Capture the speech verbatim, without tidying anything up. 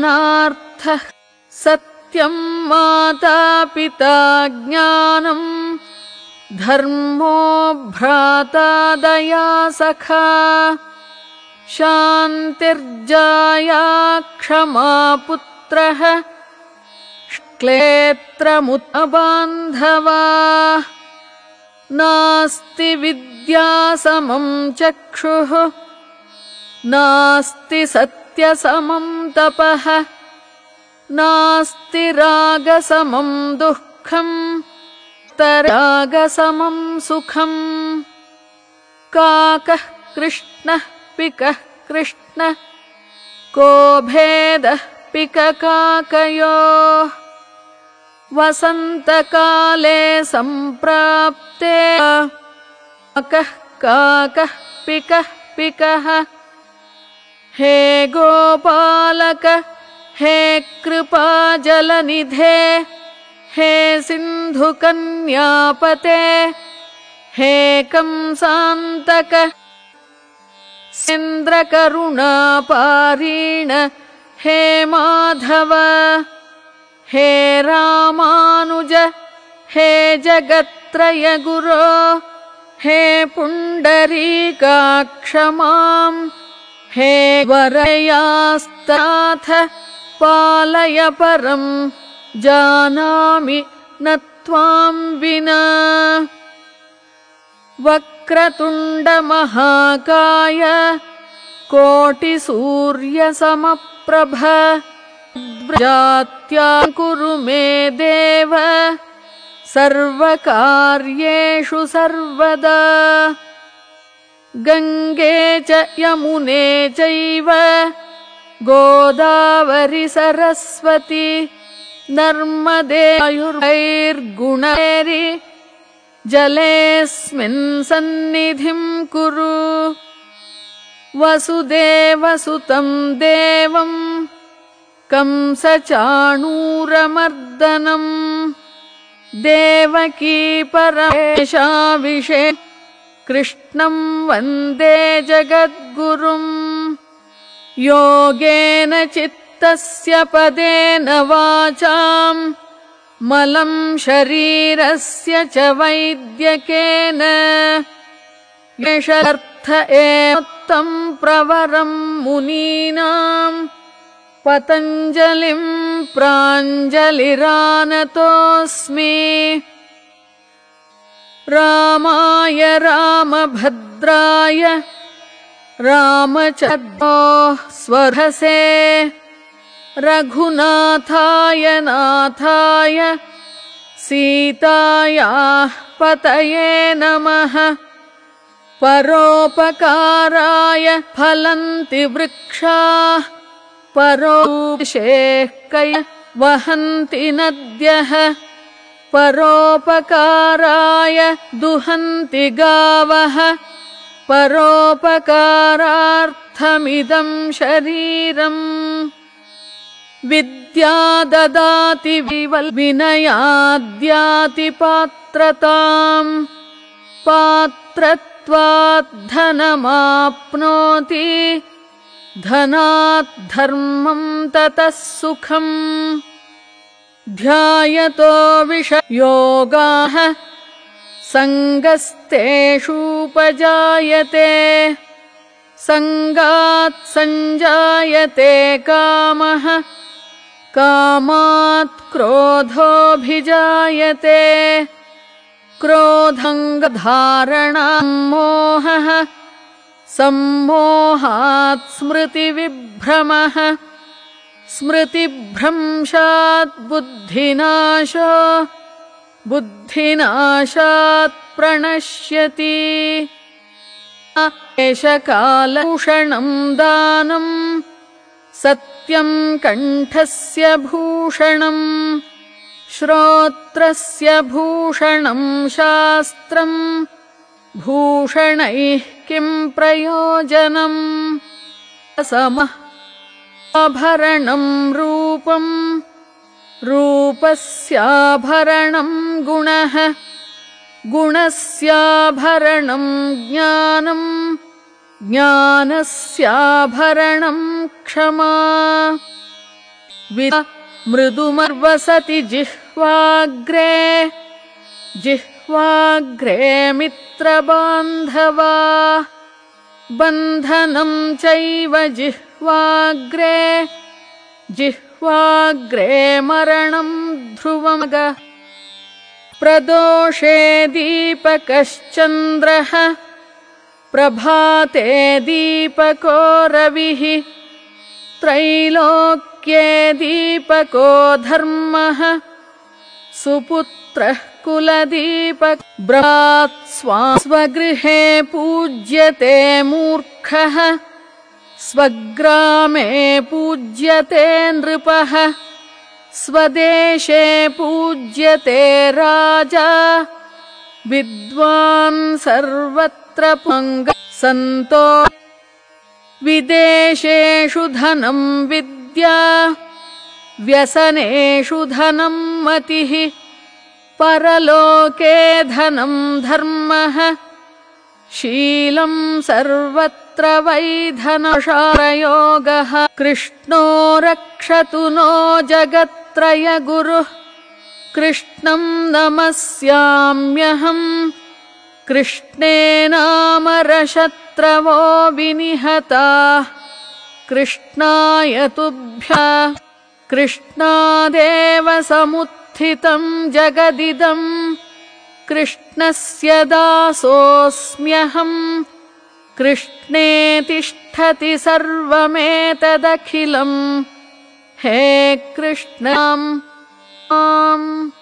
नार्थः सत्यं माता पिता ज्ञानं धर्मो भ्राता दया सखा शान्तिर्जाया क्षमा पुत्रः क्लेत्रमुत्बान्धवा नास्ति विद्या समं चक्षुः नास्ति सत्यसमं तपः नास्ति रागसमं दुःखम् रागसमं सुखम् काकः कृष्णः पिकः कृष्णः को भेदः पिककाकयोः वसन्तकाले सम्प्राप्ते काकः काकः पिकः पिकः हे गोपालक हे कृपाजलनिधे हे सिन्धुकन्यापते हे कंसान्तक सेन्द्रकरुणापारीण हे माधव हे रामानुज हे जगत्त्रयगुरो हे पुण्डरीकाक्ष मां हे वरयास्ताथ पालय परं जानामि न त्वां विना वक्रतुण्डमहाकाय कोटिसूर्यसमप्रभ जात्यां कुरु मे देव सर्वकार्येषु सर्वदा गङ्गे च यमुने चैव गोदावरि सरस्वती नर्मदे आयुर्गुणैरि जलेऽस्मिन् सन्निधिं कुरु वसुदेवसुतं देवं कंसचाणूरमर्दनम् देवकी परमेशाविषे कृष्णं वन्दे जगद्गुरुम् योगेन चित्तस्य पदेन वाचां मलं शरीरस्य च वैद्यकेन एष अर्थ एवोक्तं प्रवरं मुनीनां पतञ्जलिं प्राञ्जलिरानतोऽस्मि रामाय रामभद्राय रामचन्द्राय स्वरसे रघुनाथाय नाथाय सीतायाः पतये नमः परोपकाराय फलन्ति वृक्षाः परोपशेः कय वहन्ति नद्यः परोपकाराय दुहन्ति गावः परोपकारार्थमिदं शरीरम् विद्या ददाति विनयाद्याति पात्रताम् पात्रत्वात् धनमाप्नोति धनात् धर्मं ततः सुखम् ध्यायतो विषयोगाः सङ्गस्तेषूपजायते सङ्गात् सञ्जायते कामः कामात् क्रोधोऽभिजायते क्रोधङ्गधारणां मोहः सम्मोहात् स्मृतिविभ्रमः स्मृतिभ्रंशात् बुद्धिनाशो बुद्धिनाशात् प्रणश्यति एष कालभूषणं दानं सत्यं कण्ठस्य भूषणं श्रोत्रस्य भूषणं शास्त्रं भूषणैः किं प्रयोजनम् समः आभरणं रूपं रूपस्याभरणं गुणः गुणस्याभरणं ज्ञानं ज्ञानस्याभरणं क्षमा मृदुमर्वसति जिह्वाग्रे जिह्वाग्रे मित्रबान्धवा बन्धनं चैव जिह्वाग्रे जिह्वाग्रे मरणं ध्रुवमग प्रदोषे दीपकश्चन्द्रः प्रभाते दीपको रविः त्रैलोक्ये दीपको धर्मः सुपुत्रः कुलदीपक ब्रात् स्वगृहे पूज्यते मूर्खः स्वग्रामे पूज्यते नृपः स्वदेशे पूज्यते राजा विद्वान् सर्वत्र पंग सन्तो विदेशेषु धनं विद्या व्यसनेषु धनं मतिः परलोके धनं धर्मः शीलं सर्वत्र वै धनशारयोगः कृष्णो रक्षतु नो जगत्त्रय गुरुः कृष्णं नमस्याम्यहम् कृष्णेनामरशत्रवो विनिहताः कृष्णाय तुभ्यः कृष्णादेव समुत्थितं जगदिदं कृष्णस्य दासोऽस्म्यहम् कृष्णे तिष्ठति सर्वमेतदखिलम् हे कृष्णम्